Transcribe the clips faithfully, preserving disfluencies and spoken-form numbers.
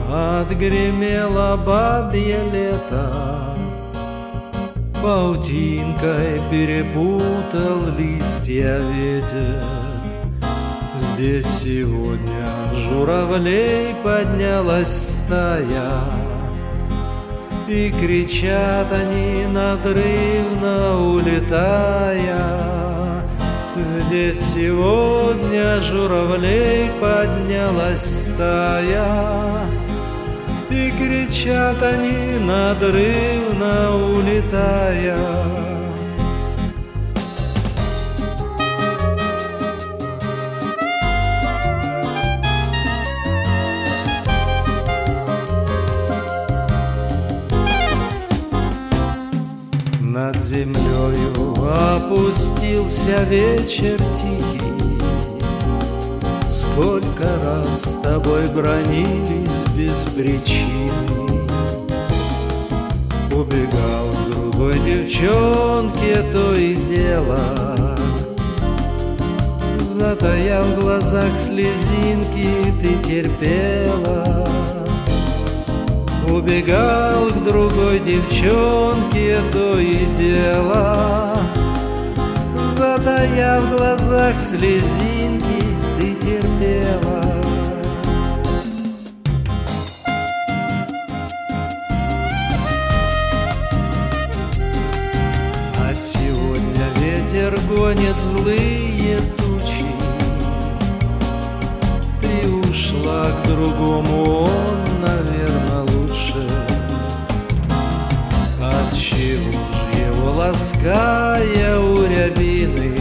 Отгремело бабье лето, паутинкой перепутал листья ветер. Здесь сегодня журавлей поднялась стая, и кричат они надрывно улетая. Здесь сегодня журавлей поднялась стая, и кричат они надрывно улетая. Над землею опустился вечер тихий. Сколько раз с тобой бранились без причины. Убегал к другой девчонке, то и дело, затаяв в глазах слезинки, ты терпела. Убегал к другой девчонке, то и дело, затаяв в глазах слезинки, ты терпела. А сегодня ветер гонит злые тучи. Ты ушла к другому, он, наверное, лучше. Отчего ж его, лаская у рябины,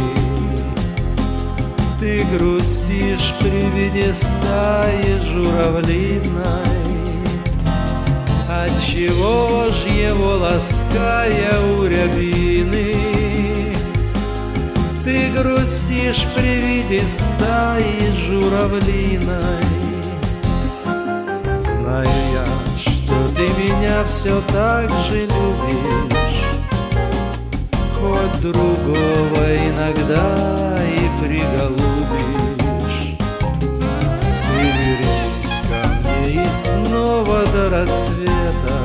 ты грустишь при виде стаи журавлиной? Отчего ж его, лаская у рябины, ты грустишь при виде стаи журавлиной? Знаю я, что ты меня все так же любишь, хоть другого иногда и приголубишь. Ты вернись ко мне и снова до рассвета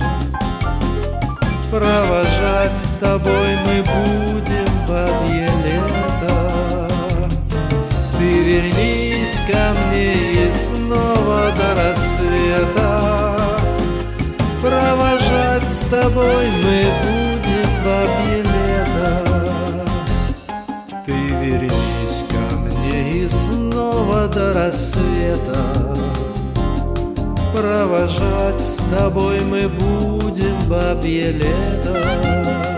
провожать с тобой мы будем бабье лето. Ты вернись ко мне и снова до рассвета провожать с тобой мы будем бабье лето. Ты вернись ко мне и снова до рассвета провожать с тобой мы будем бабье лето.